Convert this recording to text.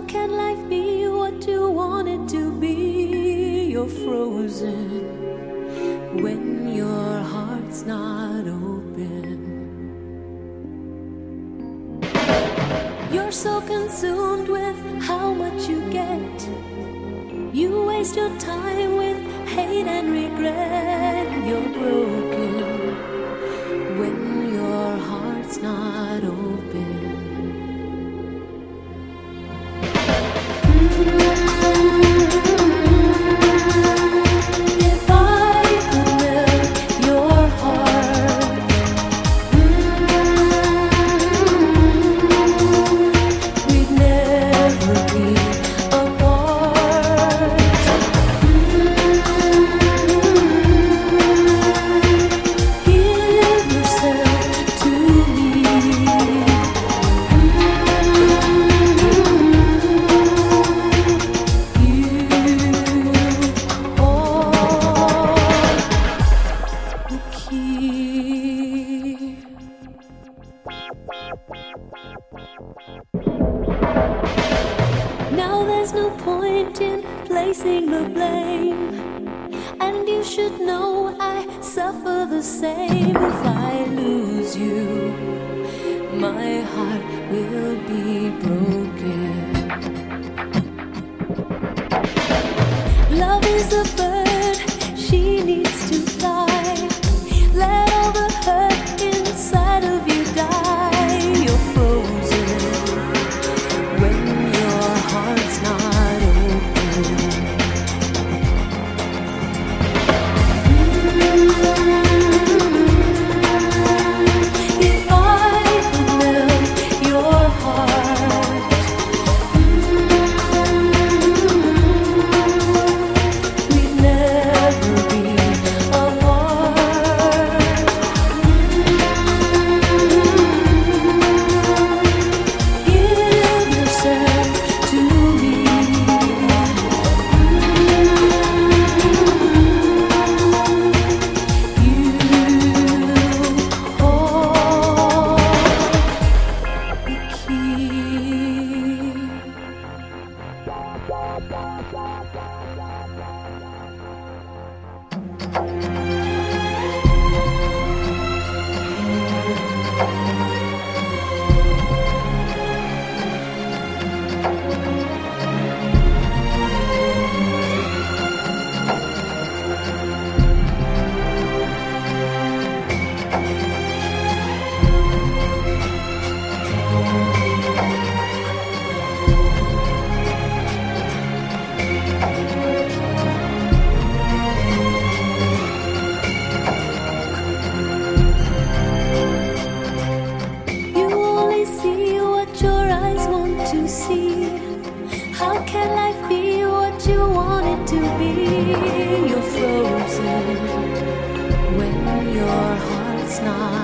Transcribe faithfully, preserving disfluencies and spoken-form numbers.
can life be what you want it to be? You're frozen when your heart's not open. You're so consumed with how much you get. You waste your time with hate and regret. You're broken when your heart's not open. If I could melt your heart, we'd never be apart. Give yourself to me. Now there's no point in placing the blame, and you should know I suffer the same. If I lose you, my heart will be broken. Love is a bird, she needs to fly. Let all the hurt inside of you die. You're frozen when your heart's not open. If I could melt your heart, we'd never be apart. Give yourself to me. You hold the key. You only see what your eyes want to see. How can life be what you want it to be? You're frozen when your heart's not